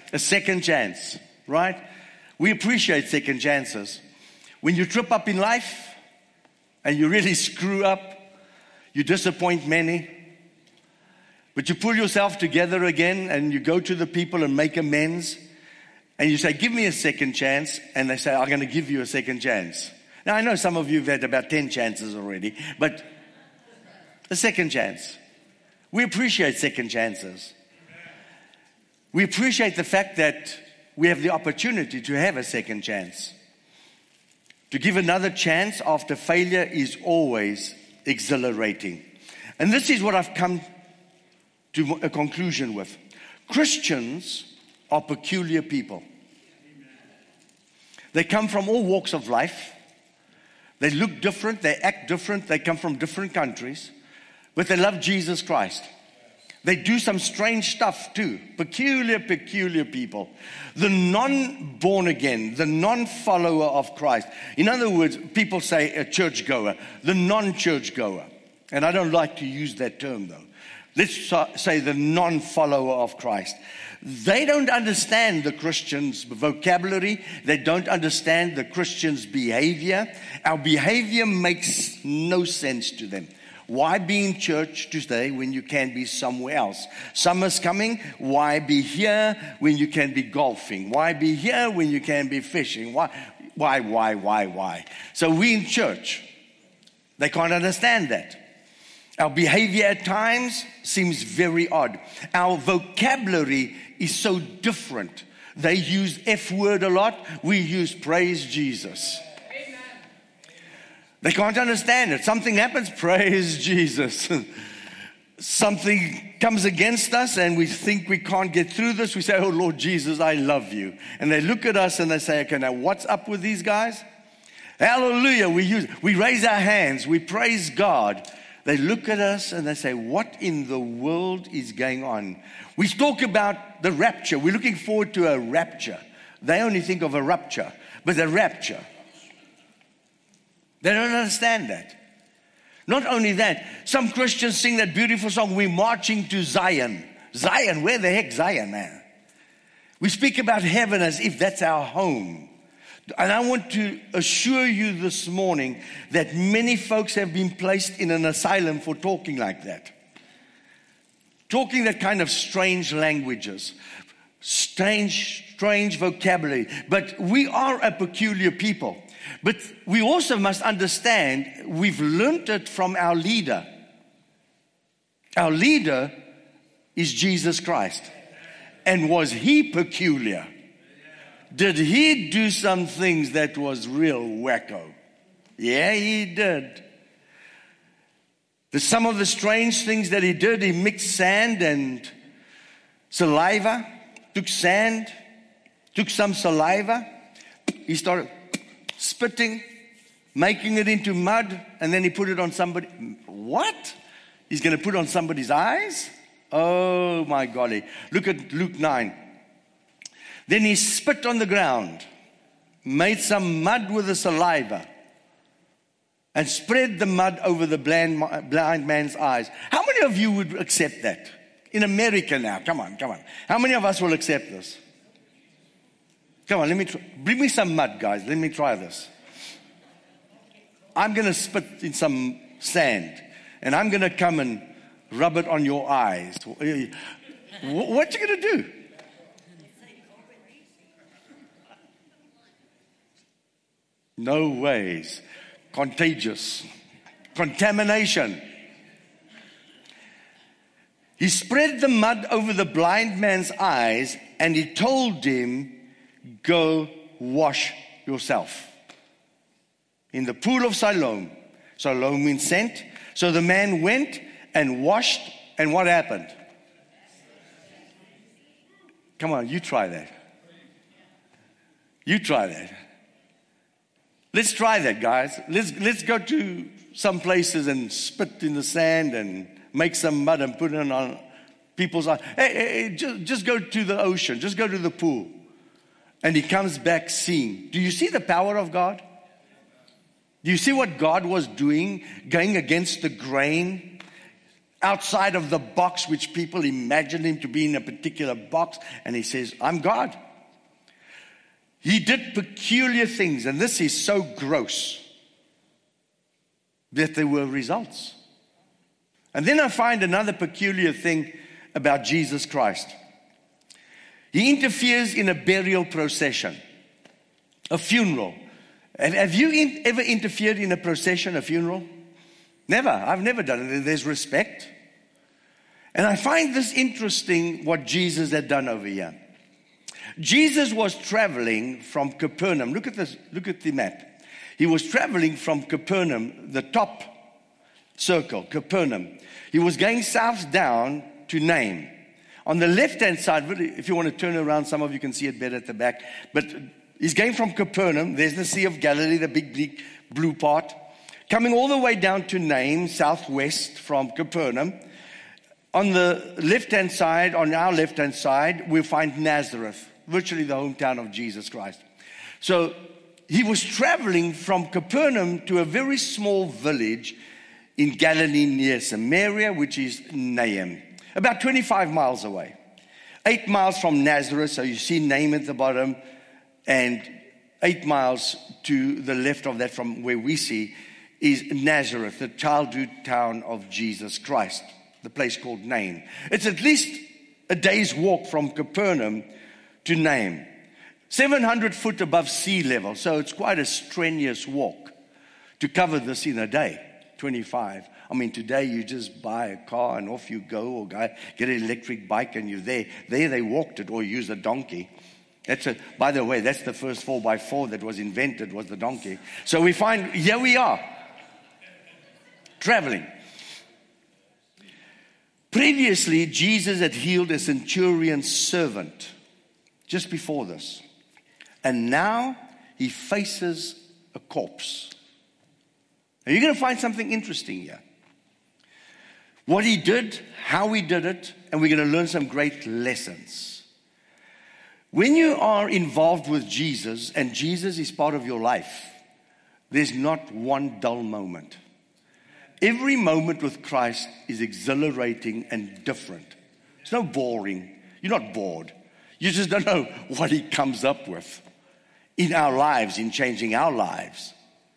A second chance, right? We appreciate second chances. When you trip up in life and you really screw up, you disappoint many, but you pull yourself together again and you go to the people and make amends and you say, give me a second chance, and they say, I'm going to give you a second chance. Now, I know some of you have had about 10 chances already, but a second chance. We appreciate second chances. We appreciate the fact that we have the opportunity to have a second chance. To give another chance after failure is always exhilarating. And this is what I've come to a conclusion with. Christians are peculiar people. They come from all walks of life. They look different, they act different, they come from different countries, but they love Jesus Christ. They do some strange stuff too. Peculiar people. The non-born again, the non-follower of Christ. In other words, people say a churchgoer, the non-churchgoer. And I don't like to use that term though. Let's say the non-follower of Christ. They don't understand the Christian's vocabulary. They don't understand the Christian's behavior. Our behavior makes no sense to them. Why be in church today when you can be somewhere else? Summer's coming. Why be here when you can be golfing? Why be here when you can be fishing? Why? So we in church, they can't understand that. Our behavior at times seems very odd. Our vocabulary is so different. They use F word a lot. We use praise Jesus. Amen. They can't understand it. Something happens, praise Jesus. Something comes against us and we think we can't get through this. We say, oh Lord Jesus, I love you. And they look at us and they say, okay, now what's up with these guys? Hallelujah. We raise our hands. We praise God. They look at us and they say, what in the world is going on? We talk about the rapture. We're looking forward to a rapture. They only think of a rupture, but a rapture. They don't understand that. Not only that, some Christians sing that beautiful song, we're marching to Zion. Zion, where the heck Zion, man? We speak about heaven as if that's our home. And I want to assure you this morning that many folks have been placed in an asylum for talking like that. Talking that kind of strange languages, strange vocabulary. But we are a peculiar people. But we also must understand we've learned it from our leader. Our leader is Jesus Christ. And was he peculiar? Did he do some things that was real wacko? Yeah, he did. Some of the strange things that he did, he mixed sand and saliva, took sand, took some saliva, he started spitting, making it into mud, and then he put it on somebody. What? He's going to put it on somebody's eyes? Oh my golly. Look at Luke 9. Then he spit on the ground, made some mud with the saliva, and spread the mud over the blind man's eyes. How many of you would accept that? In America now, come on. How many of us will accept this? Come on, bring me some mud, guys. Let me try this. I'm going to spit in some sand, and I'm going to come and rub it on your eyes. What you going to do? No ways. Contagious. Contamination. He spread the mud over the blind man's eyes and he told him, go wash yourself in the pool of Siloam. Siloam means sent. So the man went and washed, and what happened? Come on, you try that. You try that. Let's try that, guys. Let's go to some places and spit in the sand and make some mud and put it on people's eyes. Hey, just go to the ocean. Just go to the pool. And he comes back seeing. Do you see the power of God? Do you see what God was doing, going against the grain? outside of the box, which people imagine him to be in a particular box, and he says, I'm God. He did peculiar things, and this is so gross that there were results. And then I find another peculiar thing about Jesus Christ. He interferes in a burial procession, a funeral. Have you ever interfered in a procession, a funeral? Never. I've never done it. There's respect. And I find this interesting, what Jesus had done over here. Jesus was traveling from Capernaum. Look at this. Look at the map. He was traveling from Capernaum, the top circle, Capernaum. He was going south down to Nain. On the left-hand side, if you want to turn around, some of you can see it better at the back. But he's going from Capernaum. There's the Sea of Galilee, the big, big blue part. Coming all the way down to Nain, southwest from Capernaum. On the left-hand side, on our left-hand side, we'll find Nazareth, virtually the hometown of Jesus Christ. So he was traveling from Capernaum to a very small village in Galilee near Samaria, which is Nain, about 25 miles away. 8 miles from Nazareth, so you see Nain at the bottom, and 8 miles to the left of that from where we see is Nazareth, the childhood town of Jesus Christ, the place called Nain. It's at least a day's walk from Capernaum to Nain, 700 foot above sea level, so it's quite a strenuous walk to cover this in a day, 25. I mean, today you just buy a car and off you go, or get an electric bike and you're there. There they walked it, or use a donkey. By the way, that's the first 4x4 that was invented, was the donkey. So we find, here we are, traveling. Previously, Jesus had healed a centurion's servant just before this. And now he faces a corpse. Now you're going to find something interesting here. What he did, how he did it, and we're going to learn some great lessons. When you are involved with Jesus, and Jesus is part of your life, there's not one dull moment. Every moment with Christ is exhilarating and different. It's no boring. You're not bored. You just don't know what he comes up with in our lives, in changing our lives.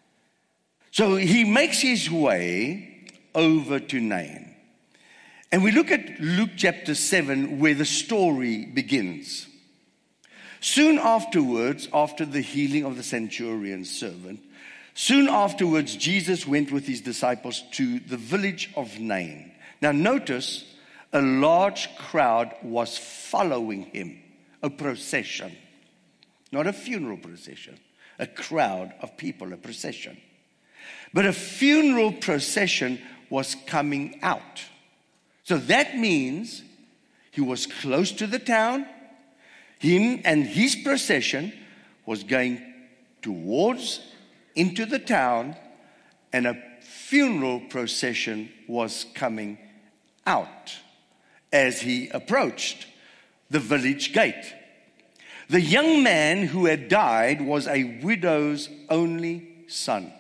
So he makes his way over to Nain. And we look at Luke chapter 7, where the story begins. Soon afterwards, after the healing of the centurion's servant, soon afterwards, Jesus went with his disciples to the village of Nain. Now notice, a large crowd was following him, a procession, not a funeral procession, a crowd of people, a procession. But a funeral procession was coming out. So that means he was close to the town. Him and his procession was going towards into the town, and a funeral procession was coming out as he approached the village gate. The young man who had died was a widow's only son.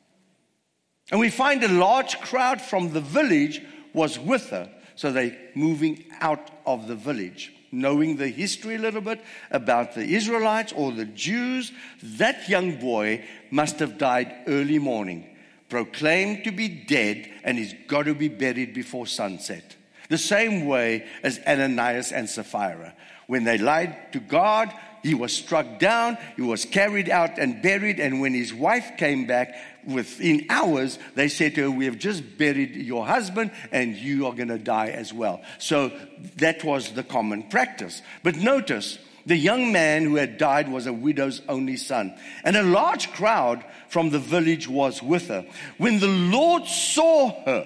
And we find a large crowd from the village was with her. So they're moving out of the village. Knowing the history a little bit about the Israelites or the Jews, that young boy must have died early morning, proclaimed to be dead, and he's got to be buried before sunset. The same way as Ananias and Sapphira. When they lied to God, he was struck down, he was carried out and buried, and when his wife came back, within hours, they said to her, we have just buried your husband and you are going to die as well. So that was the common practice. But notice, the young man who had died was a widow's only son. And a large crowd from the village was with her. When the Lord saw her,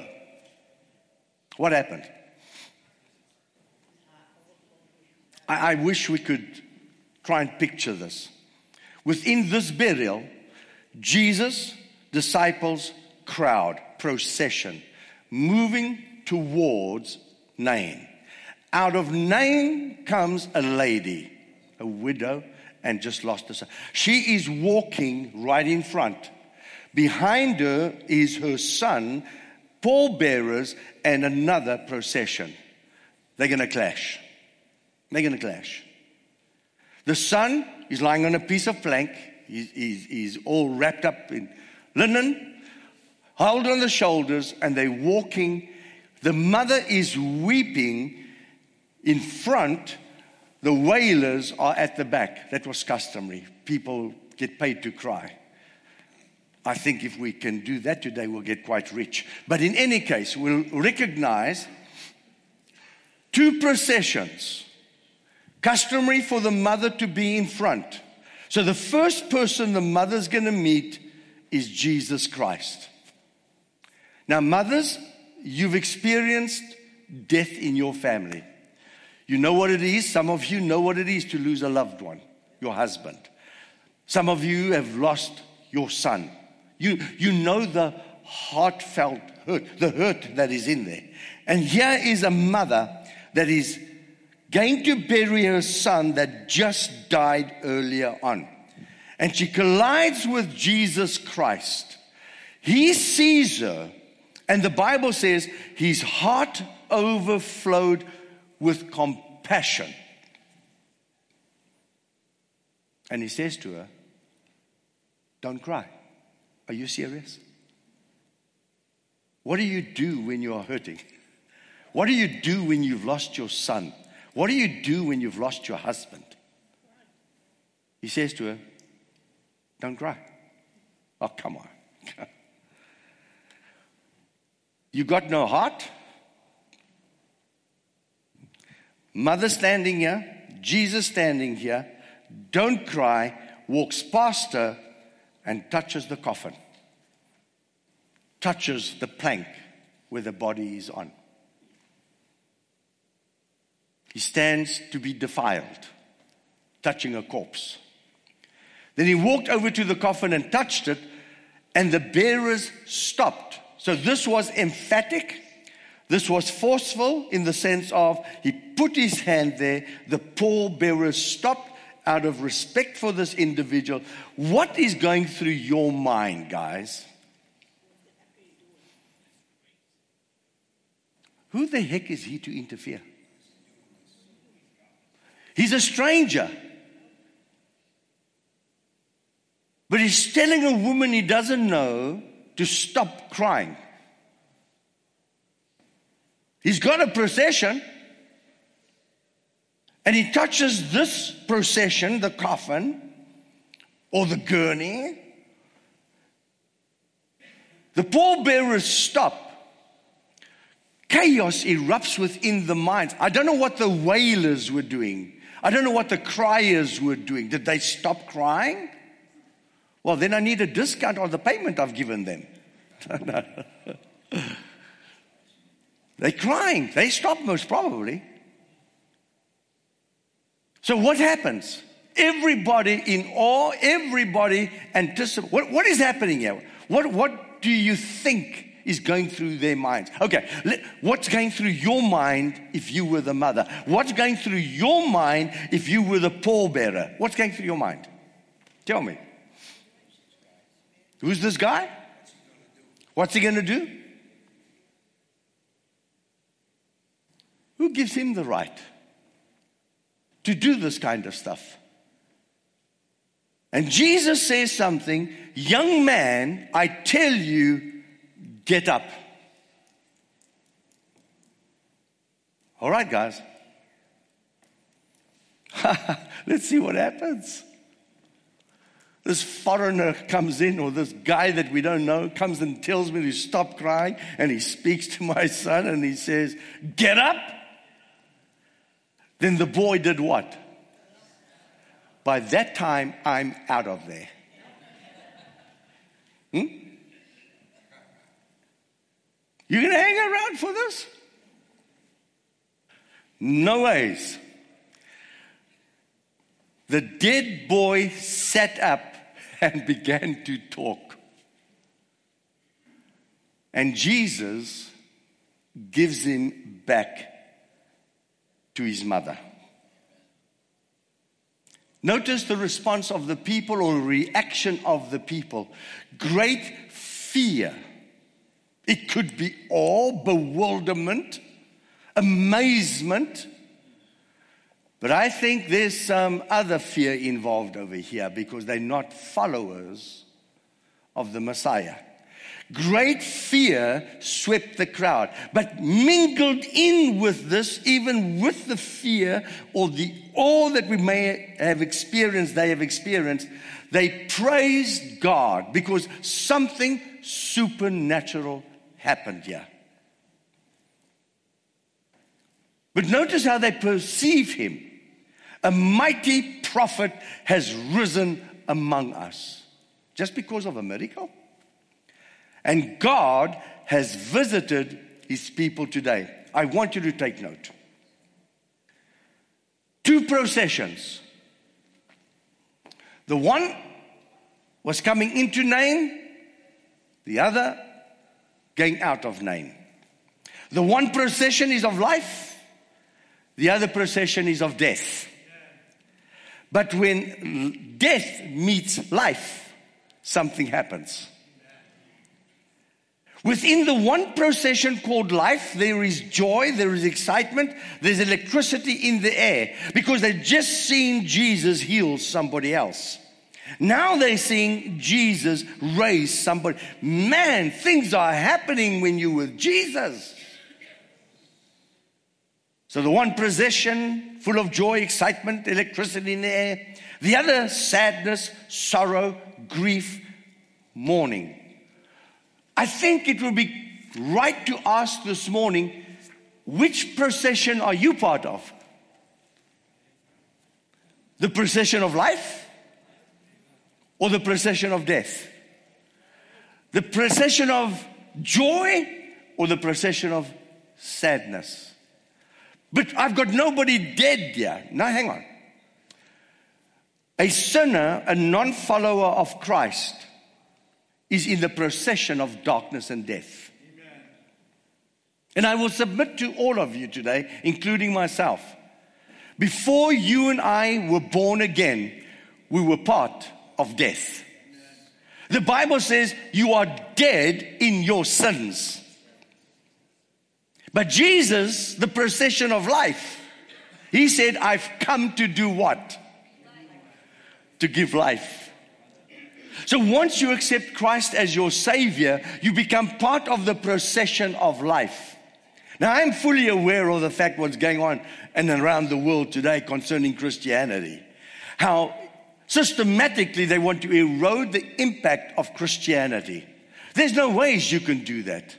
what happened? I wish we could try and picture this. Within this burial, Jesus, disciples, crowd, procession, moving towards Nain. Out of Nain comes a lady, a widow, and just lost her son. She is walking right in front. Behind her is her son, pallbearers and another procession. They're going to clash. They're going to clash. The son is lying on a piece of plank. He's all wrapped up in linen, held on the shoulders, and they're walking. The mother is weeping in front. The wailers are at the back. That was customary. People get paid to cry. I think if we can do that today, we'll get quite rich. But in any case, we'll recognize two processions. Customary for the mother to be in front. So the first person the mother's going to meet is Jesus Christ. Now, mothers, you've experienced death in your family. You know what it is. Some of you know what it is to lose a loved one, your husband. Some of you have lost your son. You know the heartfelt hurt, the hurt that is in there. And here is a mother that is going to bury her son that just died earlier on. And she collides with Jesus Christ. He sees her, and the Bible says his heart overflowed with compassion. And he says to her, "Don't cry." Are you serious? What do you do when you are hurting? What do you do when you've lost your son? What do you do when you've lost your husband? He says to her, "Don't cry." Oh, come on. You got no heart? Mother standing here, Jesus standing here, don't cry, walks past her and touches the coffin. Touches the plank where the body is on. He stands to be defiled, touching a corpse. Then he walked over to the coffin and touched it, and the bearers stopped. So this was emphatic. This was forceful in the sense of he put his hand there. The pallbearers stopped out of respect for this individual. What is going through your mind, guys? Who the heck is he to interfere? He's a stranger. But he's telling a woman he doesn't know to stop crying. He's got a procession, and he touches this procession, the coffin, or the gurney. The pallbearers stop. Chaos erupts within the minds. I don't know what the wailers were doing. I don't know what the criers were doing. Did they stop crying? Well, then I need a discount on the payment I've given them. They're crying. They stop most probably. So what happens? Everybody in awe, everybody anticipates. What is happening here? What do you think is going through their minds? Okay, what's going through your mind if you were the mother? What's going through your mind if you were the pallbearer? What's going through your mind? Tell me. Who's this guy? What's he going to do? Who gives him the right to do this kind of stuff? And Jesus says something, "Young man, I tell you, get up." All right, guys. Let's see what happens. This foreigner comes in, or this guy that we don't know comes and tells me to stop crying, and he speaks to my son and he says, "Get up." Then the boy did what? By that time, I'm out of there. You're going to hang around for this? No ways. The dead boy sat up and began to talk. And Jesus gives him back to his mother. Notice the response of the people, or reaction of the people. Great fear It could be awe, bewilderment, amazement. But I think there's some other fear involved over here because they're not followers of the Messiah. Great fear swept the crowd, but mingled in with this, even with the fear or the awe that we may have experienced, they praised God because something supernatural happened here. But notice how they perceive him. A mighty prophet has risen among us. Just because of a miracle? And God has visited his people today. I want you to take note. 2 processions. The one was coming into Nain, the other going out of Nain. The one procession is of life, the other procession is of death. But when death meets life, something happens. Within the one procession called life, there is joy, there is excitement, there's electricity in the air because they've just seen Jesus heal somebody else. Now they're seeing Jesus raise somebody. Man, things are happening when you're with Jesus. So the one procession, full of joy, excitement, electricity in the air. The other, sadness, sorrow, grief, mourning. I think it would be right to ask this morning, which procession are you part of? The procession of life or the procession of death? The procession of joy or the procession of sadness? But I've got nobody dead here. Now hang on. A sinner, a non-follower of Christ, is in the procession of darkness and death. Amen. And I will submit to all of you today, including myself. Before you and I were born again, we were part of death. Amen. The Bible says you are dead in your sins. But Jesus, the procession of life, he said, I've come to do what? To give life. So once you accept Christ as your Savior, you become part of the procession of life. Now, I'm fully aware of the fact what's going on and around the world today concerning Christianity. How systematically they want to erode the impact of Christianity. There's no ways you can do that.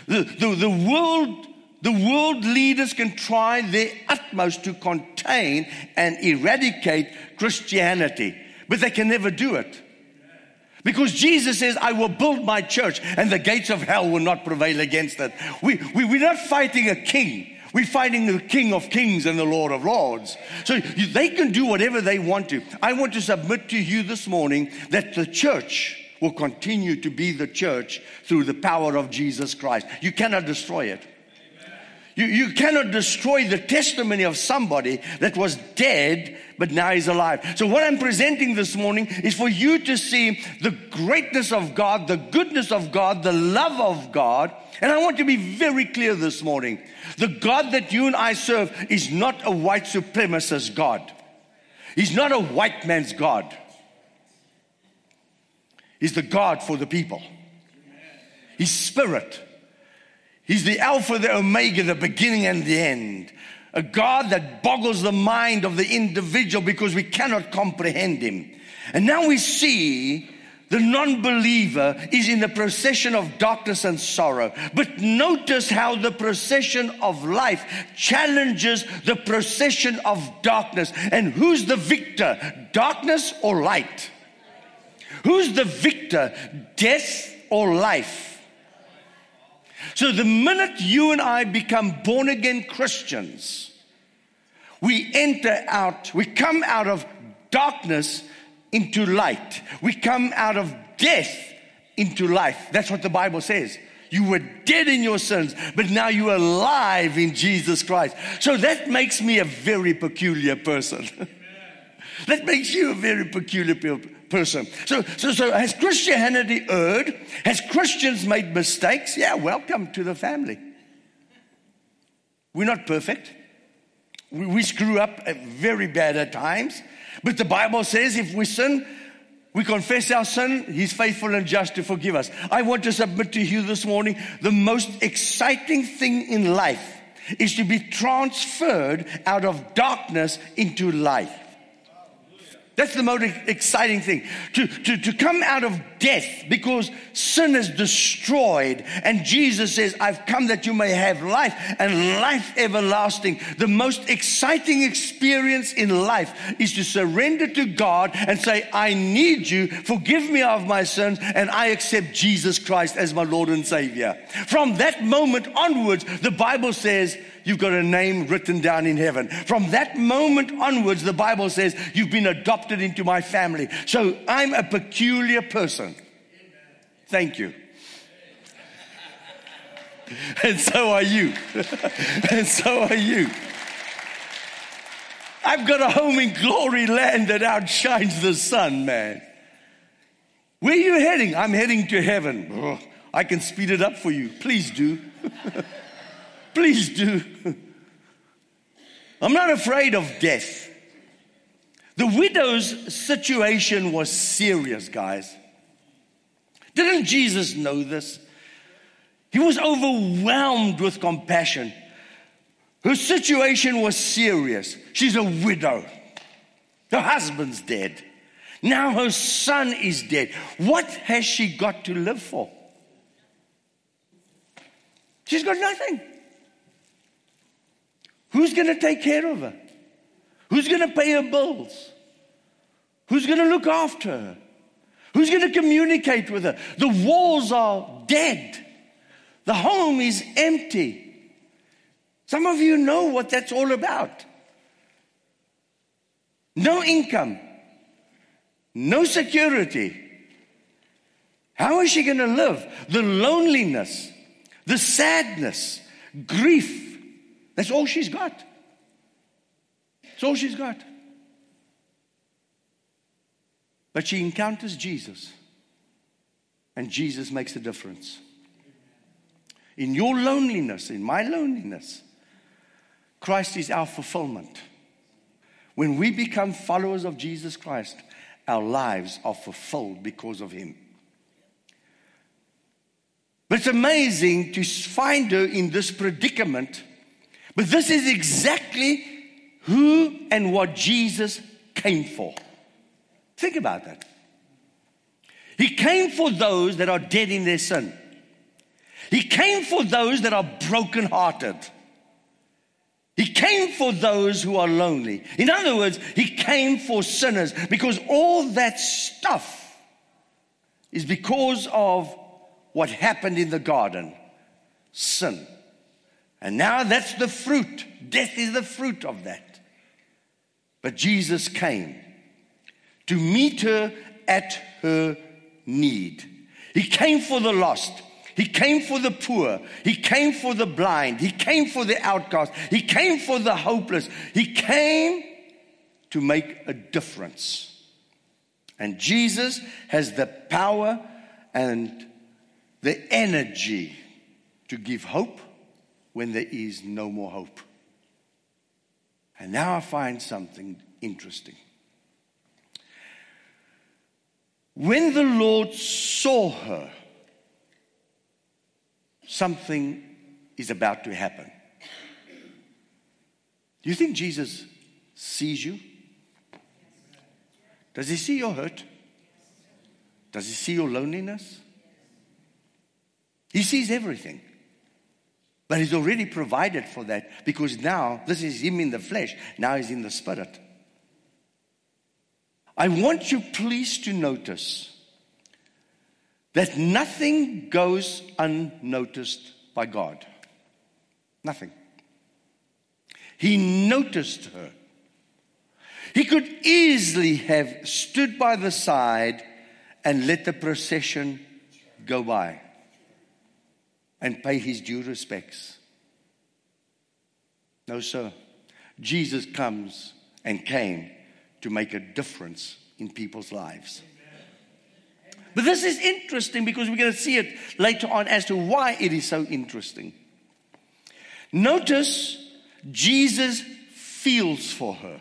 The world leaders can try their utmost to contain and eradicate Christianity, but they can never do it. Because Jesus says, I will build my church and the gates of hell will not prevail against it. We're not fighting a king. We're fighting the King of Kings and the Lord of Lords. So they can do whatever they want to. I want to submit to you this morning that the church will continue to be the church through the power of Jesus Christ. You cannot destroy it. You cannot destroy the testimony of somebody that was dead but now is alive. So what I'm presenting this morning is for you to see the greatness of God, the goodness of God, the love of God. And I want to be very clear this morning. The God that you and I serve is not a white supremacist God. He's not a white man's God. He's the God for the people. He's spirit. He's the Alpha, the Omega, the beginning and the end. A God that boggles the mind of the individual because we cannot comprehend him. And now we see the non-believer is in the procession of darkness and sorrow. But notice how the procession of life challenges the procession of darkness. And who's the victor? Darkness or light? Who's the victor? Death or life? So the minute you and I become born again Christians, we come out of darkness into light. We come out of death into life. That's what the Bible says. You were dead in your sins, but now you are alive in Jesus Christ. So that makes me a very peculiar person. That makes you a very peculiar person. So has Christianity erred? Has Christians made mistakes? Yeah, welcome to the family. We're not perfect. We screw up very bad at times. But the Bible says if we sin, we confess our sin, He's faithful and just to forgive us. I want to submit to you this morning, the most exciting thing in life is to be transferred out of darkness into light. That's the most exciting thing. To come out of death because sin is destroyed. And Jesus says, I've come that you may have life and life everlasting. The most exciting experience in life is to surrender to God and say, I need you, forgive me of my sins, and I accept Jesus Christ as my Lord and Savior. From that moment onwards, the Bible says, you've got a name written down in heaven. From that moment onwards, the Bible says, you've been adopted into my family. So I'm a peculiar person. Thank you. And so are you. And so are you. I've got a home in glory land that outshines the sun, man. Where are you heading? I'm heading to heaven. Oh, I can speed it up for you. Please do. Please do. I'm not afraid of death. The widow's situation was serious, guys. Didn't Jesus know this? He was overwhelmed with compassion. Her situation was serious. She's a widow. Her husband's dead. Now her son is dead. What has she got to live for? She's got nothing. Who's going to take care of her? Who's going to pay her bills? Who's going to look after her? Who's going to communicate with her? The walls are dead. The home is empty. Some of you know what that's all about. No income. No security. How is she going to live? The loneliness, the sadness, grief. That's all she's got. That's all she's got. But she encounters Jesus. And Jesus makes a difference. In your loneliness, in my loneliness, Christ is our fulfillment. When we become followers of Jesus Christ, our lives are fulfilled because of Him. But it's amazing to find her in this predicament. But this is exactly who and what Jesus came for. Think about that. He came for those that are dead in their sin. He came for those that are brokenhearted. He came for those who are lonely. In other words, He came for sinners because all that stuff is because of what happened in the garden. Sin. And now that's the fruit. Death is the fruit of that. But Jesus came to meet her at her need. He came for the lost. He came for the poor. He came for the blind. He came for the outcast. He came for the hopeless. He came to make a difference. And Jesus has the power and the energy to give hope when there is no more hope. And now I find something interesting. When the Lord saw her, something is about to happen. Do you think Jesus sees you? Does He see your hurt? Does He see your loneliness? He sees everything. But He's already provided for that because now this is Him in the flesh. Now He's in the spirit. I want you please to notice that nothing goes unnoticed by God. Nothing. He noticed her. He could easily have stood by the side and let the procession go by and pay His due respects. No, sir. Jesus comes and came to make a difference in people's lives. But this is interesting because we're going to see it later on as to why it is so interesting. Notice Jesus feels for her.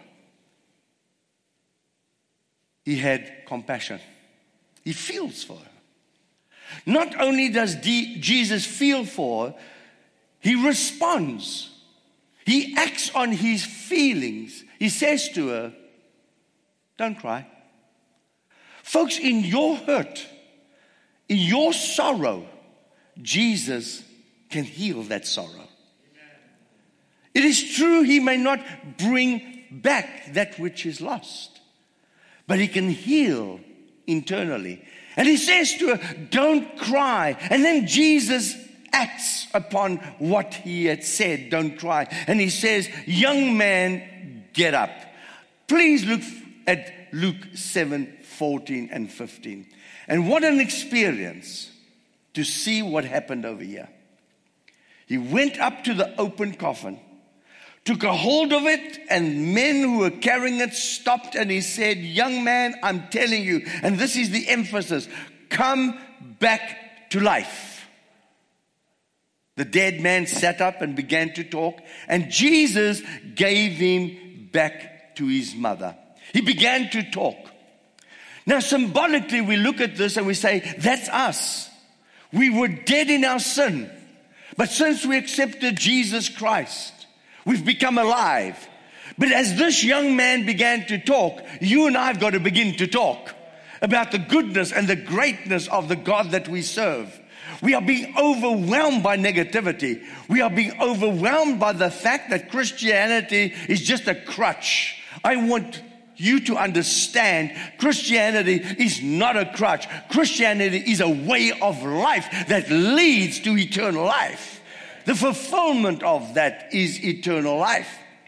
He had compassion. He feels for her. Not only does Jesus feel for her, he responds. He acts on his feelings. He says to her, don't cry. Folks, in your hurt, in your sorrow, Jesus can heal that sorrow. It is true he may not bring back that which is lost, but he can heal internally. And he says to her, don't cry. And then Jesus acts upon what he had said, don't cry. And he says, young man, get up. Please look at Luke 7:14 and 15. And what an experience to see what happened over here. He went up to the open coffin, took a hold of it, and men who were carrying it stopped, and he said, young man, I'm telling you, and this is the emphasis, come back to life. The dead man sat up and began to talk, and Jesus gave him back to his mother. He began to talk. Now, symbolically, we look at this and we say, that's us. We were dead in our sin, but since we accepted Jesus Christ, we've become alive. But as this young man began to talk, you and I have got to begin to talk about the goodness and the greatness of the God that we serve. We are being overwhelmed by negativity. We are being overwhelmed by the fact that Christianity is just a crutch. I want you to understand Christianity is not a crutch. Christianity is a way of life that leads to eternal life. The fulfillment of that is eternal life.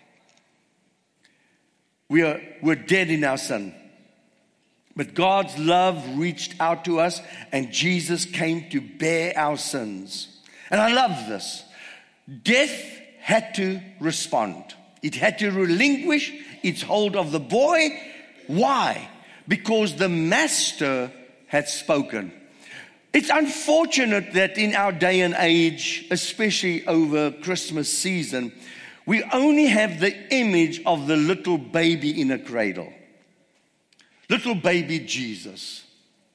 We're dead in our sin. But God's love reached out to us, and Jesus came to bear our sins. And I love this. Death had to respond. It had to relinquish its hold of the boy. Why? Because the master had spoken. It's unfortunate that in our day and age, especially over Christmas season, we only have the image of the little baby in a cradle. Little baby Jesus.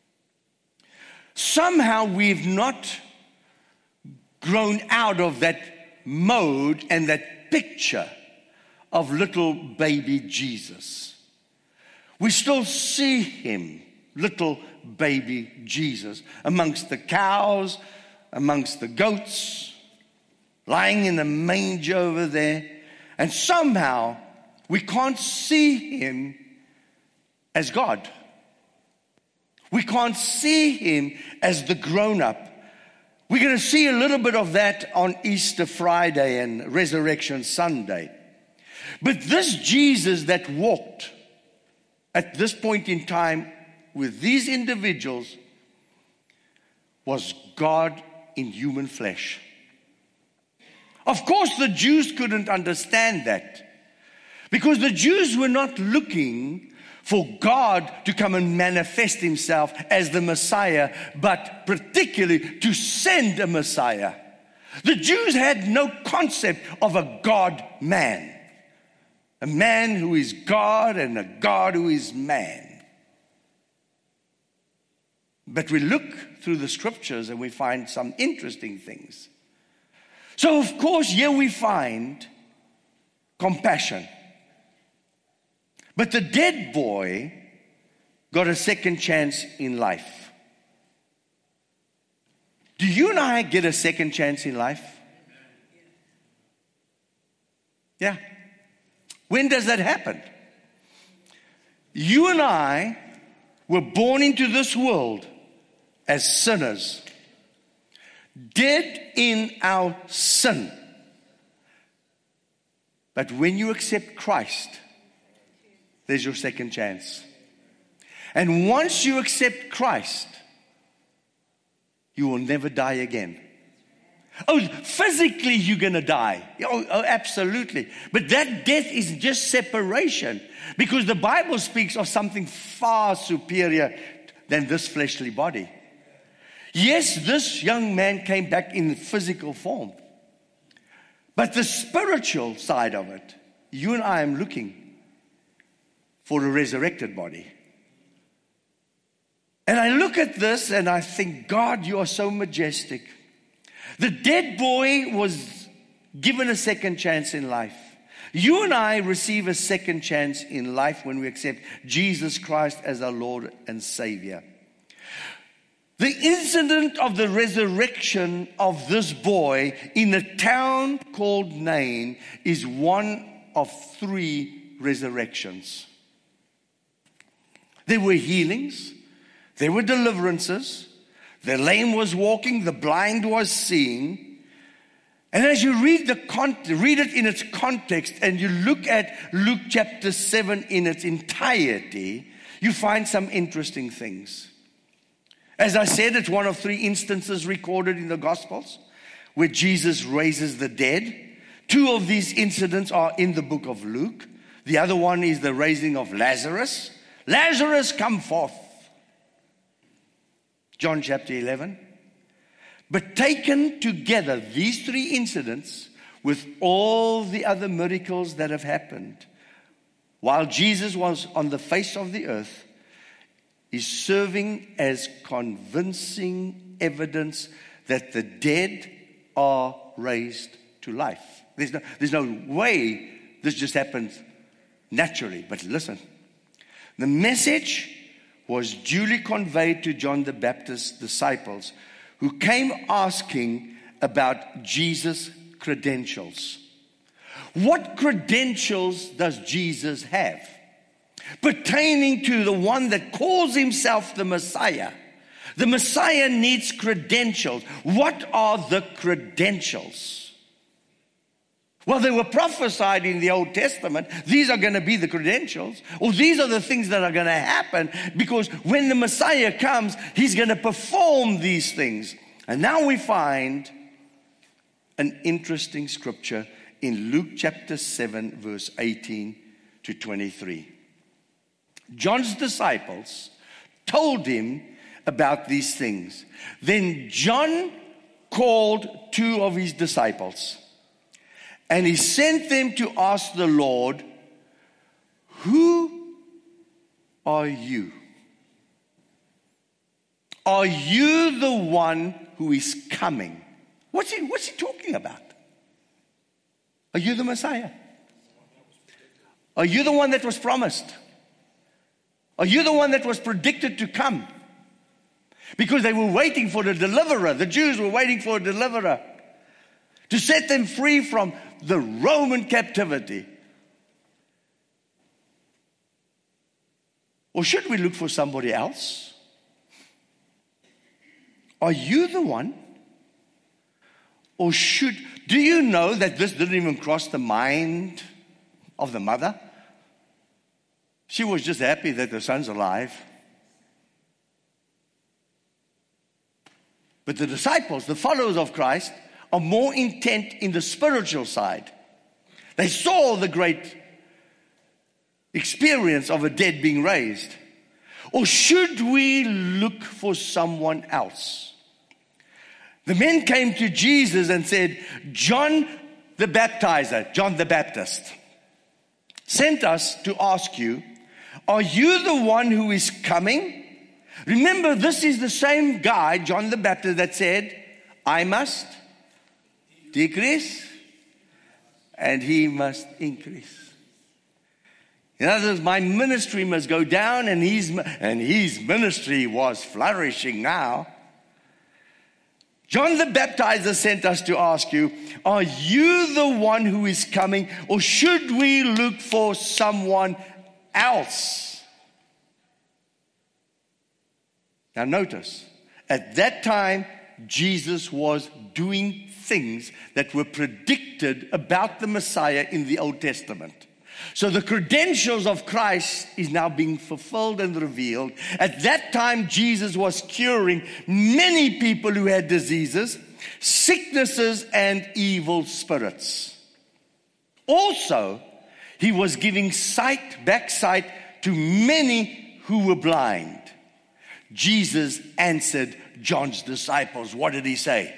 Somehow we've not grown out of that mode and that picture of little baby Jesus. We still see him, little baby Jesus, amongst the cows, amongst the goats, lying in a manger over there. And somehow we can't see him as God. We can't see him as the grown-up. We're going to see a little bit of that on Easter Friday and Resurrection Sunday. But this Jesus that walked at this point in time with these individuals was God in human flesh. Of course, the Jews couldn't understand that because the Jews were not looking for God to come and manifest himself as the Messiah, but particularly to send a Messiah. The Jews had no concept of a God-man. A man who is God and a God who is man. But we look through the scriptures and we find some interesting things. So of course, here we find compassion. But the dead boy got a second chance in life. Do you and I get a second chance in life? Yeah. When does that happen? You and I were born into this world as sinners, dead in our sin. But when you accept Christ, there's your second chance. And once you accept Christ, you will never die again. Oh, physically you're going to die. Oh, absolutely. But that death is just separation, because the Bible speaks of something far superior than this fleshly body. Yes, this young man came back in physical form. But the spiritual side of it, you and I am looking for a resurrected body. And I look at this and I think, God, you are so majestic. The dead boy was given a second chance in life. You and I receive a second chance in life when we accept Jesus Christ as our Lord and Savior. The incident of the resurrection of this boy in a town called Nain is one of 3 resurrections. There were healings, there were deliverances, the lame was walking, the blind was seeing. And as you read read it in its context, and you look at Luke chapter 7 in its entirety, you find some interesting things. As I said, it's one of 3 instances recorded in the Gospels where Jesus raises the dead. 2 of these incidents are in the book of Luke. The other one is the raising of Lazarus. Lazarus, come forth. John chapter 11. But taken together, these 3 incidents with all the other miracles that have happened while Jesus was on the face of the earth, is serving as convincing evidence that the dead are raised to life. There's no way this just happens naturally. But listen, the message was duly conveyed to John the Baptist's disciples, who came asking about Jesus' credentials. What credentials does Jesus have pertaining to the one that calls himself the Messiah? The Messiah needs credentials. What are the credentials? Well, they were prophesied in the Old Testament. These are going to be the credentials, or these are the things that are going to happen, because when the Messiah comes, he's going to perform these things. And now we find an interesting scripture in Luke chapter 7, verse 18 to 23. John's disciples told him about these things. Then John called 2 of his disciples, and he sent them to ask the Lord, "Who are you? Are you the one who is coming?" What's he talking about? Are you the Messiah? Are you the one that was promised? Are you the one that was predicted to come? Because they were waiting for the deliverer. The Jews were waiting for a deliverer to set them free from the Roman captivity. Or should we look for somebody else? Are you the one? Or do you know that this didn't even cross the mind of the mother? She was just happy that her son's alive. But the disciples, the followers of Christ, are more intent in the spiritual side. They saw the great experience of a dead being raised. Or should we look for someone else? The men came to Jesus and said, John the Baptizer, John the Baptist, sent us to ask you, are you the one who is coming? Remember, this is the same guy, John the Baptist, that said, I must decrease and he must increase. In other words, my ministry must go down, and his ministry was flourishing now. John the Baptizer sent us to ask you, are you the one who is coming, or should we look for someone else? Now notice, at that time, Jesus was doing things that were predicted about the Messiah in the Old Testament. So the credentials of Christ is now being fulfilled and revealed. At that time, Jesus was curing many people who had diseases. sicknesses and evil spirits. Also, he was giving back sight to many who were blind. Jesus answered John's disciples. What did he say?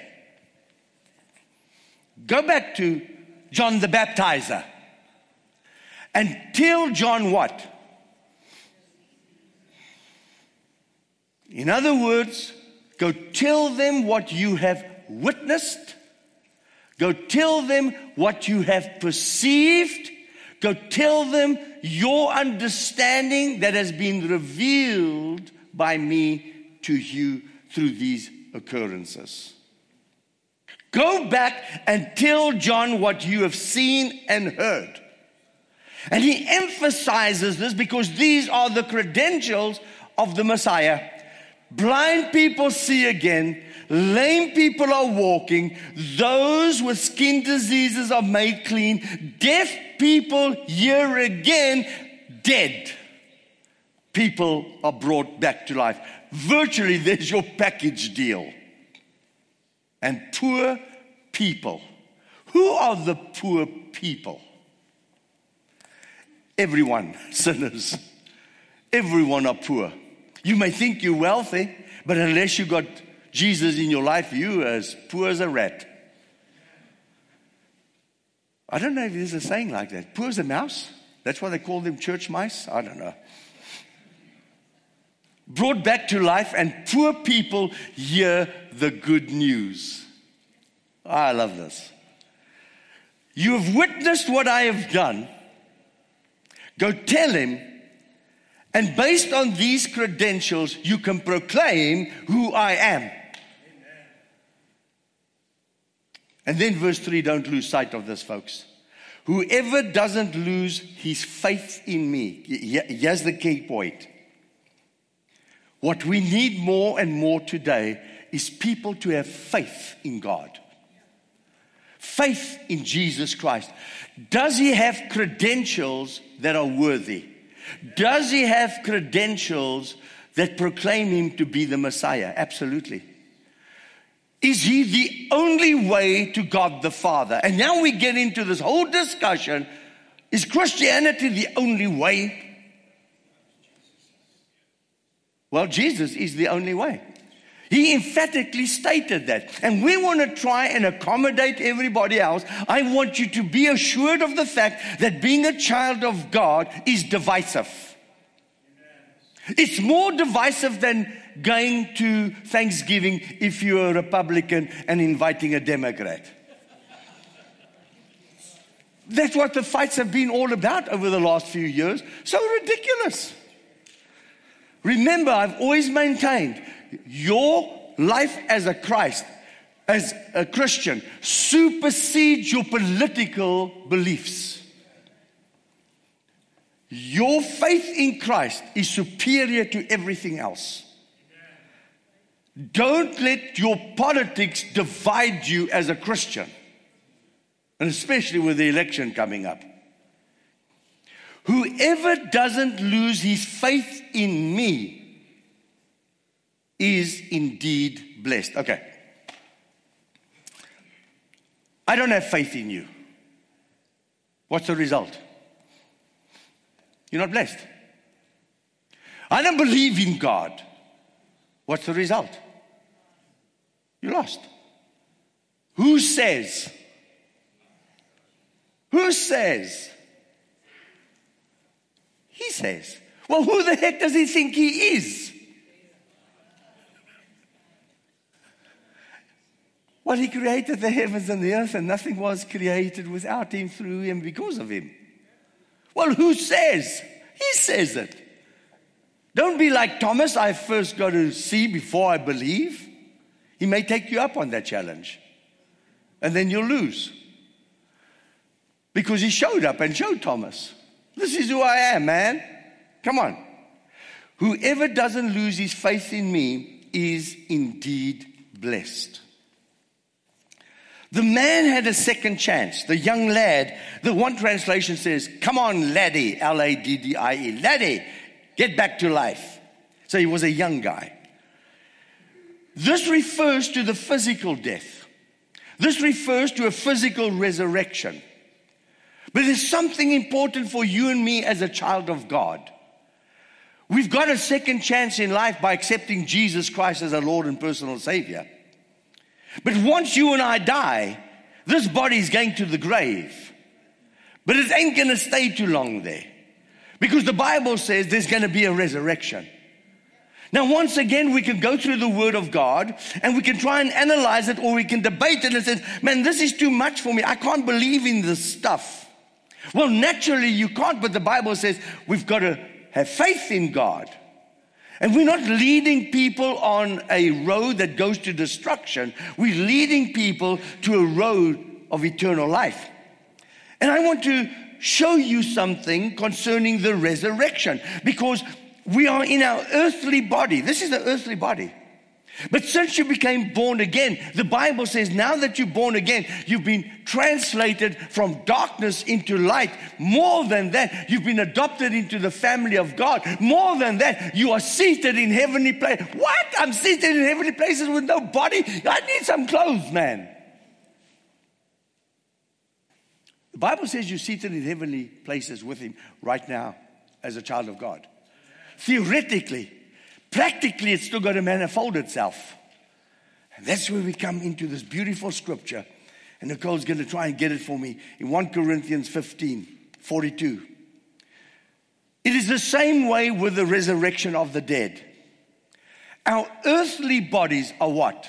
Go back to John the Baptizer and tell John what? In other words, go tell them what you have witnessed. Go tell them what you have perceived. Go tell them your understanding that has been revealed by me to you through these occurrences. Go back and tell John what you have seen and heard. And he emphasizes this because these are the credentials of the Messiah. Blind people see again. Lame people are walking. Those with skin diseases are made clean. Deaf people hear again. Dead people are brought back to life. Virtually, there's your package deal. And poor people. Who are the poor people? Everyone, sinners. Everyone are poor. You may think you're wealthy, but unless you got Jesus in your life, you are as poor as a rat. I don't know if there's a saying like that. Poor as a mouse? That's why they call them church mice? I don't know. Brought back to life, and poor people hear the good news. I love this. You have witnessed what I have done. Go tell him, and based on these credentials, you can proclaim who I am. Amen. And then verse 3, don't lose sight of this, folks. Whoever doesn't lose his faith in me. Here's the key point. What we need more and more today is people to have faith in God. Faith in Jesus Christ. Does he have credentials that are worthy? Does he have credentials that proclaim him to be the Messiah? Absolutely. Is he the only way to God the Father? And now we get into this whole discussion. Is Christianity the only way? Well, Jesus is the only way. He emphatically stated that. And we want to try and accommodate everybody else. I want you to be assured of the fact that being a child of God is divisive. It's more divisive than going to Thanksgiving if you're a Republican and inviting a Democrat. That's what the fights have been all about over the last few years. So ridiculous. Remember, I've always maintained your life as a Christian, supersedes your political beliefs. Your faith in Christ is superior to everything else. Don't let your politics divide you as a Christian, and especially with the election coming up. Whoever doesn't lose his faith in me is indeed blessed. Okay. I don't have faith in you. What's the result? You're not blessed. I don't believe in God. What's the result? You're lost. Who says? Who says? He says. Well, who the heck does he think he is? Well, he created the heavens and the earth, and nothing was created without him, through him, because of him. Well, who says? He says it. Don't be like Thomas. I first got to see before I believe. He may take you up on that challenge, and then you'll lose. Because he showed up and showed Thomas, this is who I am, man. Come on. Whoever doesn't lose his faith in me is indeed blessed. The man had a second chance. The young lad, the one translation says, come on, laddie, L-A-D-D-I-E, laddie, get back to life. So he was a young guy. This refers to the physical death. This refers to a physical resurrection. But there's something important for you and me as a child of God. We've got a second chance in life by accepting Jesus Christ as our Lord and personal Savior. But once you and I die, this body is going to the grave. But it ain't going to stay too long there. Because the Bible says there's going to be a resurrection. Now, once again, we can go through the Word of God and we can try and analyze it, or we can debate it and say, man, this is too much for me. I can't believe in this stuff. Well, naturally you can't, but the Bible says we've got to have faith in God. And we're not leading people on a road that goes to destruction. We're leading people to a road of eternal life. And I want to show you something concerning the resurrection, because we are in our earthly body. This is the earthly body. But since you became born again, the Bible says now that you're born again, you've been translated from darkness into light. More than that, you've been adopted into the family of God. More than that, you are seated in heavenly places. What? I'm seated in heavenly places with no body? I need some clothes, man. The Bible says you're seated in heavenly places with Him right now as a child of God. Theoretically, practically, it's still got to manifold itself. And that's where we come into this beautiful scripture. And Nicole's going to try and get it for me in 1 Corinthians 15:42. It is the same way with the resurrection of the dead. Our earthly bodies are what?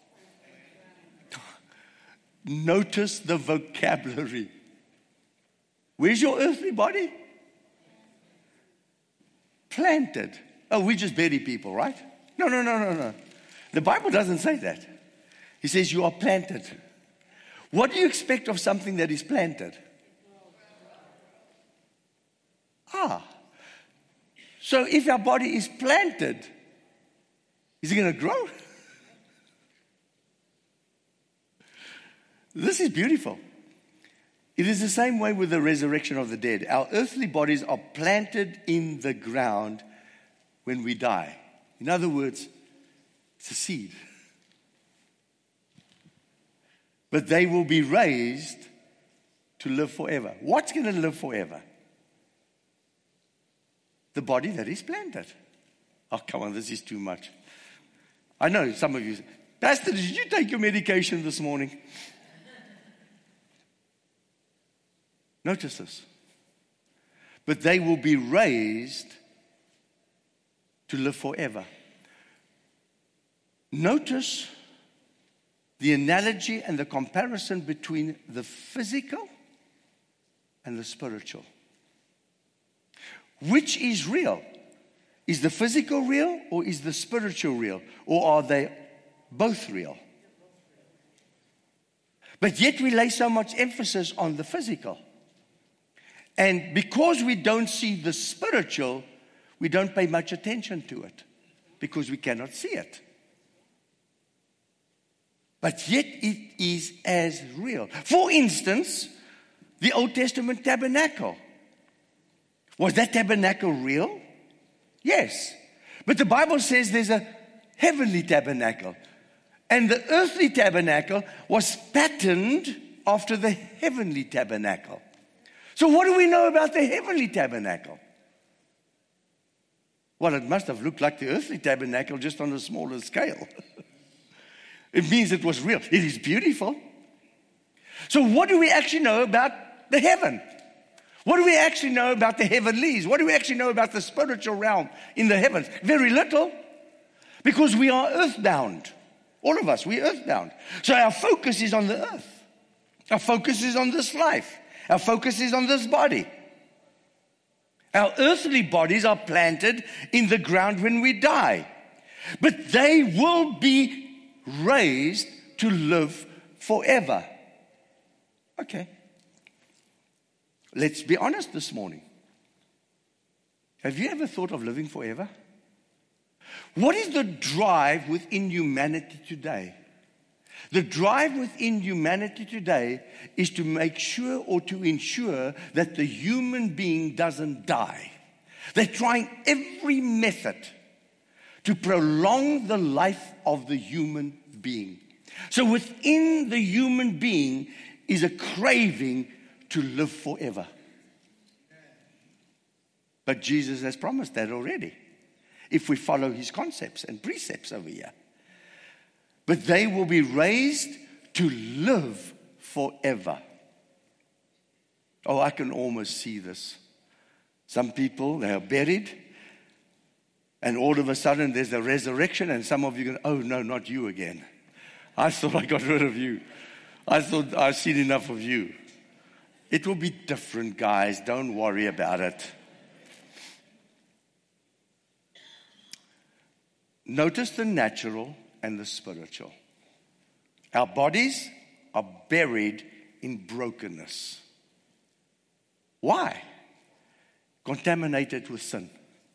Notice the vocabulary. Where's your earthly body? Planted. Oh, we just bury people, right? No. The Bible doesn't say that. He says you are planted. What do you expect of something that is planted? So if our body is planted, is it going to grow? This is beautiful. It is the same way with the resurrection of the dead. Our earthly bodies are planted in the ground when we die. In other words, it's a seed. But they will be raised to live forever. What's going to live forever? The body that is planted. Oh, come on, this is too much. I know some of you say, Pastor, did you take your medication this morning? Notice this. But they will be raised to live forever. Notice the analogy and the comparison between the physical and the spiritual. Which is real? Is the physical real or is the spiritual real? Or are they both real? But yet we lay so much emphasis on the physical. And because we don't see the spiritual, we don't pay much attention to it because we cannot see it. But yet it is as real. For instance, the Old Testament tabernacle. Was that tabernacle real? Yes. But the Bible says there's a heavenly tabernacle. And the earthly tabernacle was patterned after the heavenly tabernacle. So what do we know about the heavenly tabernacle? Well, it must have looked like the earthly tabernacle, just on a smaller scale. It means it was real. It is beautiful. So what do we actually know about the heaven? What do we actually know about the heavenlies? What do we actually know about the spiritual realm in the heavens? Very little, because we are earthbound. All of us, we're earthbound. So our focus is on the earth. Our focus is on this life. Our focus is on this body. Our earthly bodies are planted in the ground when we die. But they will be raised to live forever. Okay. Let's be honest this morning. Have you ever thought of living forever? What is the drive within humanity today? The drive within humanity today is to make sure or to ensure that the human being doesn't die. They're trying every method to prolong the life of the human being. So within the human being is a craving to live forever. But Jesus has promised that already, if we follow his concepts and precepts over here. But they will be raised to live forever. Oh, I can almost see this. Some people, they are buried, and all of a sudden there's a resurrection, and some of you go, oh no, not you again. I thought I got rid of you. I thought I've seen enough of you. It will be different, guys. Don't worry about it. Notice the natural and the spiritual. Our bodies are buried in brokenness. Why? Contaminated with sin.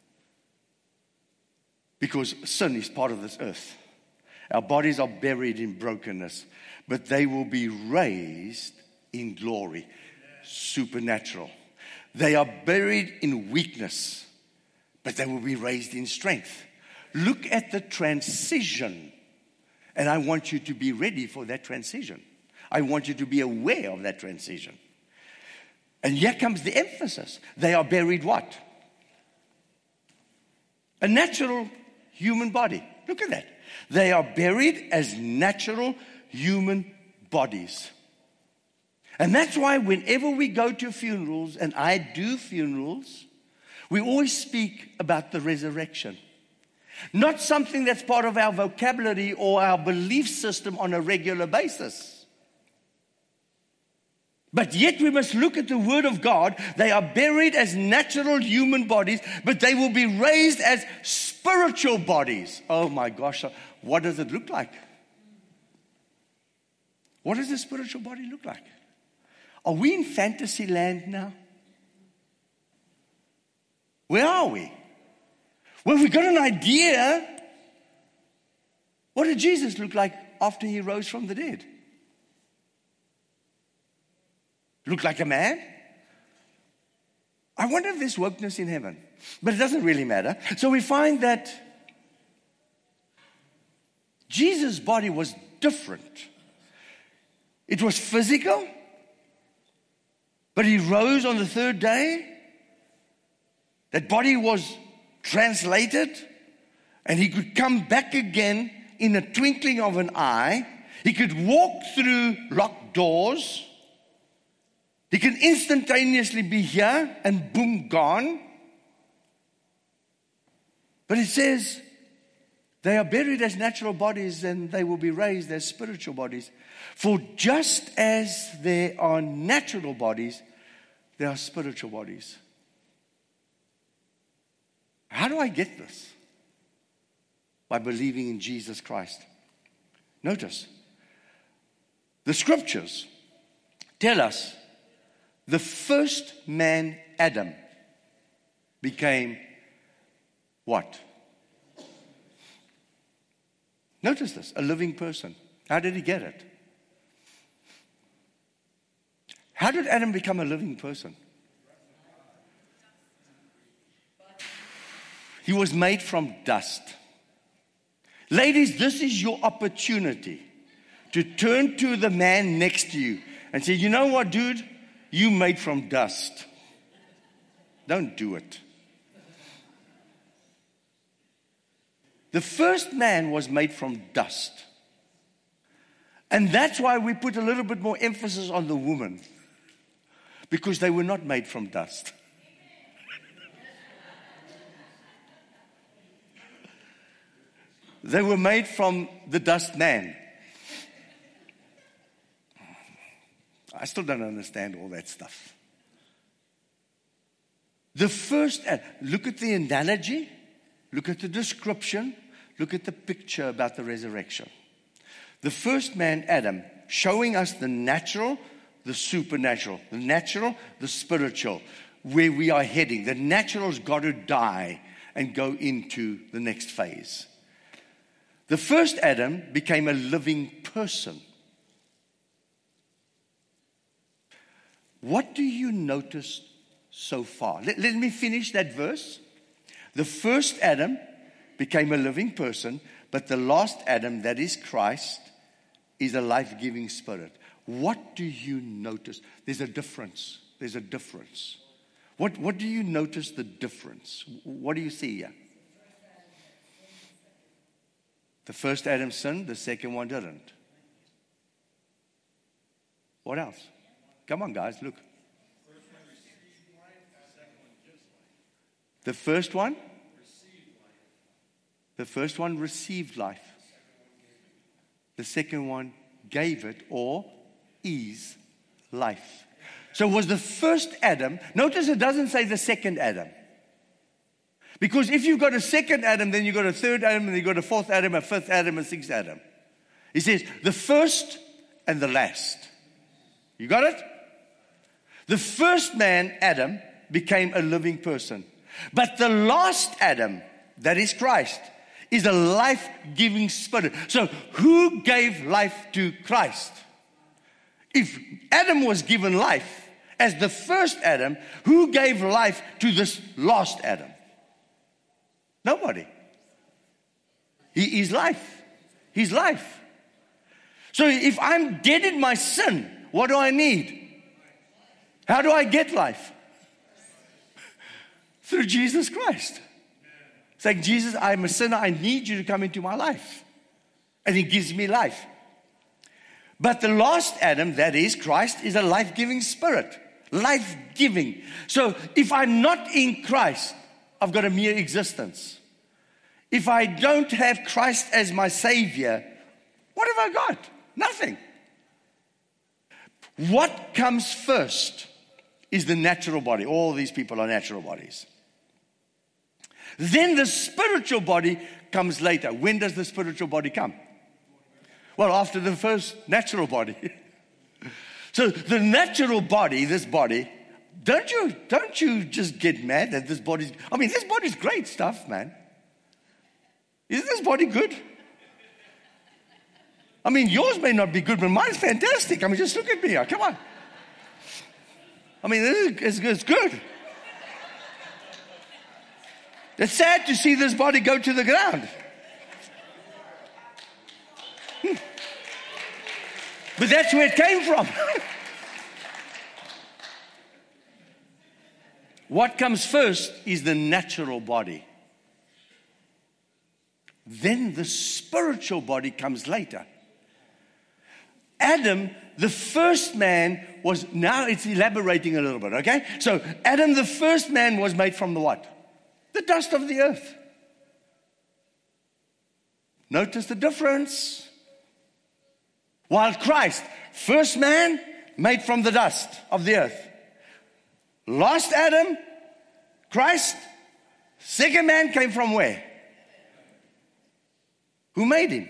Because sin is part of this earth. Our bodies are buried in brokenness, but they will be raised in glory. Supernatural. They are buried in weakness, but they will be raised in strength. Look at the transition, and I want you to be ready for that transition. I want you to be aware of that transition. And here comes the emphasis. They are buried what? A natural human body. Look at that. They are buried as natural human bodies. And that's why whenever we go to funerals, and I do funerals, we always speak about the resurrection. Not something that's part of our vocabulary or our belief system on a regular basis. But yet we must look at the Word of God. They are buried as natural human bodies, but they will be raised as spiritual bodies. Oh my gosh, what does it look like? What does a spiritual body look like? Are we in fantasy land now? Where are we? Well, we've got an idea. What did Jesus look like after he rose from the dead? Look like a man? I wonder if there's wokeness in heaven. But it doesn't really matter. So we find that Jesus' body was different. It was physical, but he rose on the third day. That body was translated, and he could come back again in a twinkling of an eye. He could walk through locked doors. He can instantaneously be here and boom, gone. But it says they are buried as natural bodies and they will be raised as spiritual bodies. For just as there are natural bodies, there are spiritual bodies. How do I get this? By believing in Jesus Christ. Notice, the scriptures tell us the first man, Adam, became what? Notice this, a living person. How did he get it? How did Adam become a living person? He was made from dust. Ladies, this is your opportunity to turn to the man next to you and say, you know what, dude? You made from dust. Don't do it. The first man was made from dust. And that's why we put a little bit more emphasis on the woman. Because they were not made from dust. They were made from the dust man. I still don't understand all that stuff. The first, look at the analogy, look at the description, look at the picture about the resurrection. The first man, Adam, showing us the natural, the supernatural, the natural, the spiritual, where we are heading. The natural's got to die and go into the next phase. The first Adam became a living person. What do you notice so far? Let me finish that verse. The first Adam became a living person, but the last Adam, that is Christ, is a life-giving spirit. What do you notice? There's a difference. There's a difference. What do you notice the difference? What do you see here? The first Adam sinned, the second one didn't. What else? Come on, guys, look. The first one? The first one received life. The second one gave it or is life. So was the first Adam, notice it doesn't say the second Adam. Because if you've got a second Adam, then you've got a third Adam, and you've got a fourth Adam, a fifth Adam, a sixth Adam. He says the first and the last. You got it? The first man, Adam, became a living person. But the last Adam, that is Christ, is a life-giving spirit. So who gave life to Christ? If Adam was given life as the first Adam, who gave life to this last Adam? Nobody. He is life. He's life. So if I'm dead in my sin, what do I need? How do I get life? Through Jesus Christ. It's like, Jesus, I'm a sinner. I need you to come into my life. And He gives me life. But the last Adam, that is Christ, is a life-giving spirit. Life-giving. So if I'm not in Christ, I've got a mere existence. If I don't have Christ as my Savior, what have I got? Nothing. What comes first is the natural body. All these people are natural bodies. Then the spiritual body comes later. When does the spiritual body come? Well, after the first natural body. So the natural body, this body, don't you just get mad that this body's, this body's great stuff, man. Isn't this body good? Yours may not be good, but mine's fantastic. Just look at me. Come on. This is good. It's sad to see this body go to the ground. But that's where it came from. What comes first is the natural body. Then the spiritual body comes later. Adam, the first man, was, now it's elaborating a little bit, okay? So Adam, the first man, was made from the what? The dust of the earth. Notice the difference. While Christ, first man, made from the dust of the earth. Last Adam, Christ, second man came from where? Who made him?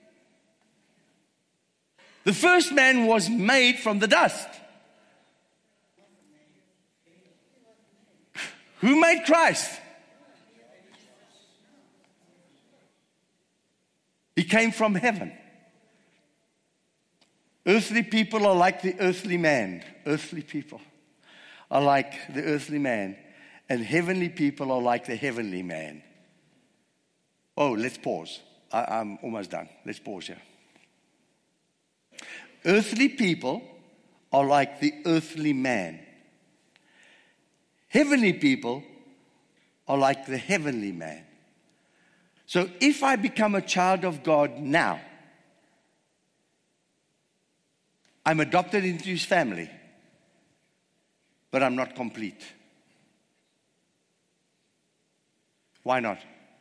The first man was made from the dust. Who made Christ? He came from heaven. Earthly people are like the earthly man. Earthly people are like the earthly man. And heavenly people are like the heavenly man. Oh, let's pause. I'm almost done. Let's pause here. Earthly people are like the earthly man. Heavenly people are like the heavenly man. So if I become a child of God now, I'm adopted into His family, but I'm not complete. Why not?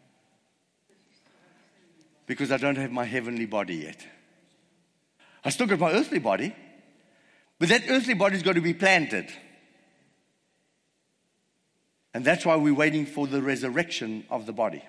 Because I don't have my heavenly body yet. I still got my earthly body, but that earthly body's got to be planted. And that's why we're waiting for the resurrection of the body.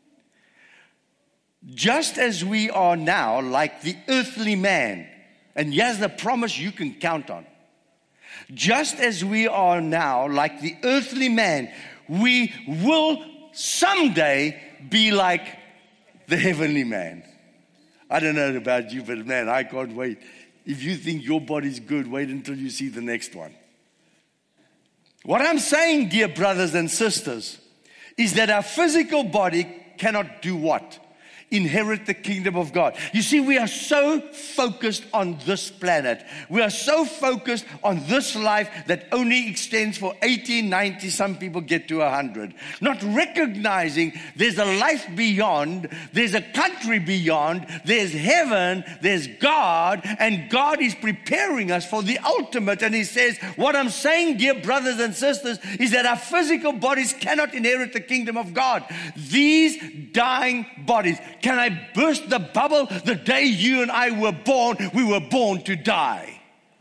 Just as we are now like the earthly man, and here's the promise you can count on. Just as we are now like the earthly man, we will someday be like the heavenly man. I don't know about you, but man, I can't wait. If you think your body's good, wait until you see the next one. What I'm saying, dear brothers and sisters, is that our physical body cannot do what? inherit the kingdom of God. You see, we are so focused on this planet. We are so focused on this life that only extends for 80, 90, some people get to 100. Not recognizing there's a life beyond, there's a country beyond, there's heaven, there's God, and God is preparing us for the ultimate. And He says, what I'm saying, dear brothers and sisters, is that our physical bodies cannot inherit the kingdom of God. These dying bodies. Can I burst the bubble? The day you and I were born, we were born to die.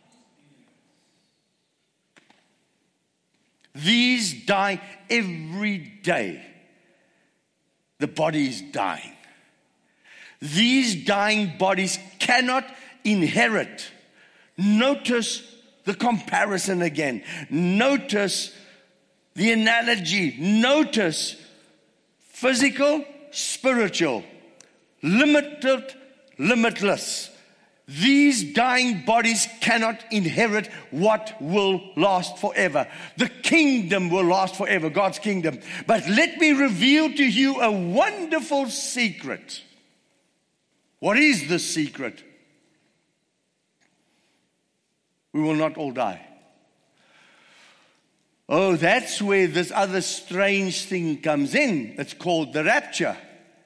These dying every day. The body is dying. These dying bodies cannot inherit. Notice the comparison again. Notice the analogy. Notice physical, spiritual. Limited, limitless. These dying bodies cannot inherit what will last forever. The kingdom will last forever, God's kingdom. But let me reveal to you a wonderful secret. What is the secret? We will not all die. Oh, that's where this other strange thing comes in. It's called the rapture.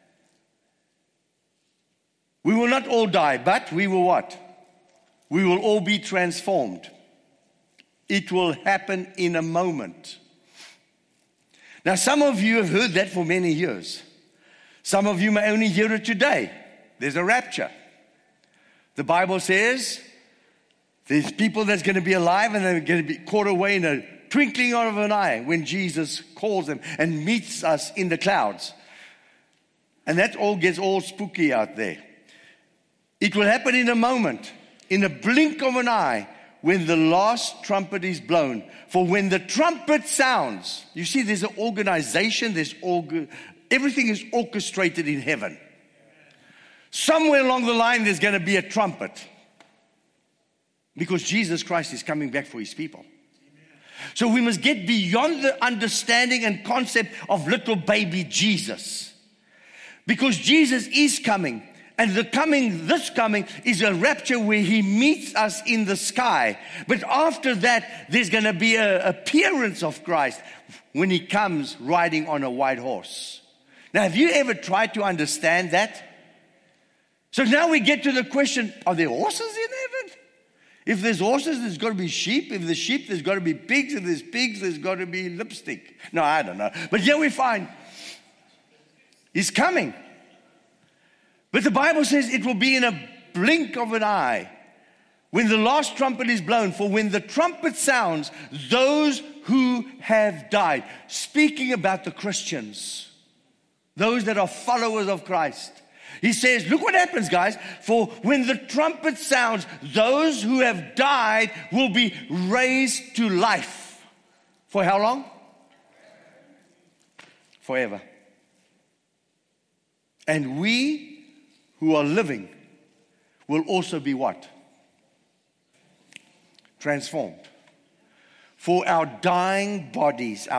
We will not all die, but we will what? We will all be transformed. It will happen in a moment. Now, some of you have heard that for many years. Some of you may only hear it today. There's a rapture. The Bible says there's people that's going to be alive and they're going to be caught away in a twinkling of an eye when Jesus calls them and meets us in the clouds. And that all gets all spooky out there. It will happen in a moment, in a blink of an eye, when the last trumpet is blown. For when the trumpet sounds, you see there's an organization, everything is orchestrated in heaven. Somewhere along the line there's going to be a trumpet. Because Jesus Christ is coming back for His people. So we must get beyond the understanding and concept of little baby Jesus. Because Jesus is coming. And this coming is a rapture where He meets us in the sky. But after that, there's going to be an appearance of Christ when He comes riding on a white horse. Now, have you ever tried to understand that? So now we get to the question, are there horses in heaven? If there's horses, there's got to be sheep. If there's sheep, there's got to be pigs. If there's pigs, there's got to be lipstick. No, I don't know. But here we find He's coming. But the Bible says it will be in a blink of an eye when the last trumpet is blown. For when the trumpet sounds, those who have died, speaking about the Christians, those that are followers of Christ. He says, look what happens, guys. For when the trumpet sounds, those who have died will be raised to life. For how long? Forever. And we who are living will also be what? Transformed. For our dying bodies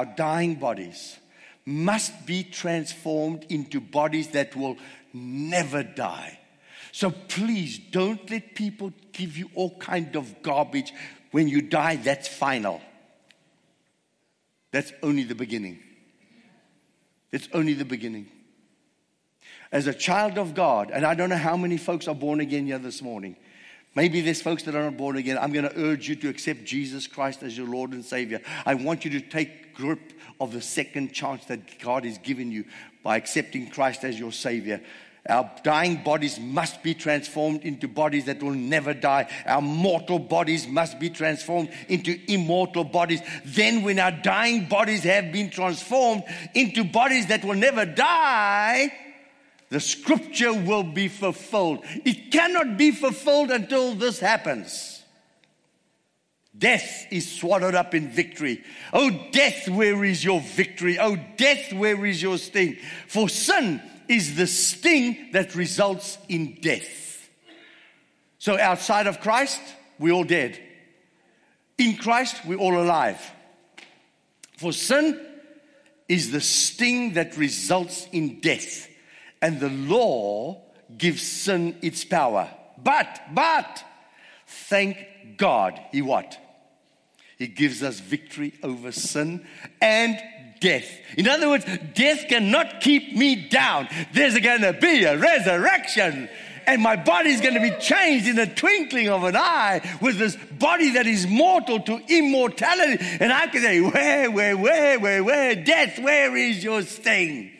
must be transformed into bodies that will never die. So please don't let people give you all kind of garbage. When you die, that's final. That's only the beginning. It's only the beginning. As a child of God, and I don't know how many folks are born again here this morning. Maybe there's folks that are not born again. I'm going to urge you to accept Jesus Christ as your Lord and Savior. I want you to take grip of the second chance that God has given you by accepting Christ as your Savior. Our dying bodies must be transformed into bodies that will never die. Our mortal bodies must be transformed into immortal bodies. Then when our dying bodies have been transformed into bodies that will never die, the scripture will be fulfilled. It cannot be fulfilled until this happens. Death is swallowed up in victory. Oh, death, where is your victory? Oh, death, where is your sting? For sin is the sting that results in death. So outside of Christ, we're all dead. In Christ, we're all alive. For sin is the sting that results in death. and the law gives sin its power. But, thank God, He what? He gives us victory over sin and death. In other words, death cannot keep me down. There's going to be a resurrection. And my body is going to be changed in the twinkling of an eye with this body that is mortal to immortality. And I can say, where, death, where is your sting?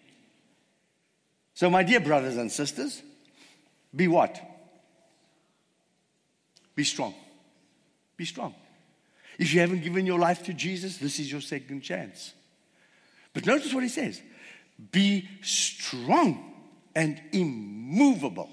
So my dear brothers and sisters, be what? Be strong. Be strong. If you haven't given your life to Jesus, this is your second chance. But notice what he says. Be strong and immovable.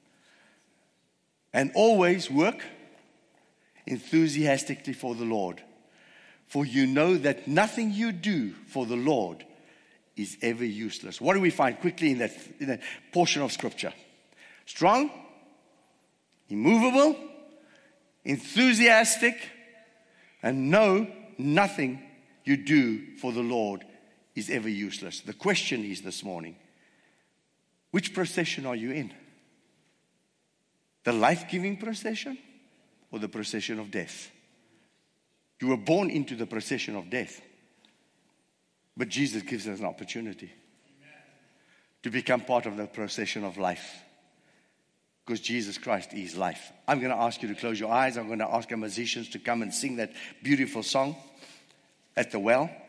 And always work enthusiastically for the Lord. For you know that nothing you do for the Lord is ever useless. What do we find quickly in that portion of Scripture? Strong, immovable, enthusiastic, and know nothing you do for the Lord is ever useless. The question is this morning, which procession are you in? The life-giving procession or the procession of death? You were born into the procession of death. But Jesus gives us an opportunity to become part of the procession of life. Because Jesus Christ is life. I'm going to ask you to close your eyes. I'm going to ask our musicians to come and sing that beautiful song at the well.